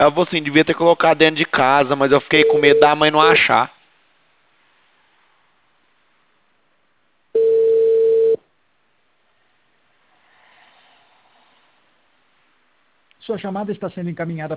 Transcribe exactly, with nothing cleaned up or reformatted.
Ela falou assim, devia ter colocado dentro de casa, mas eu fiquei com medo da mãe não achar. Sua chamada está sendo encaminhada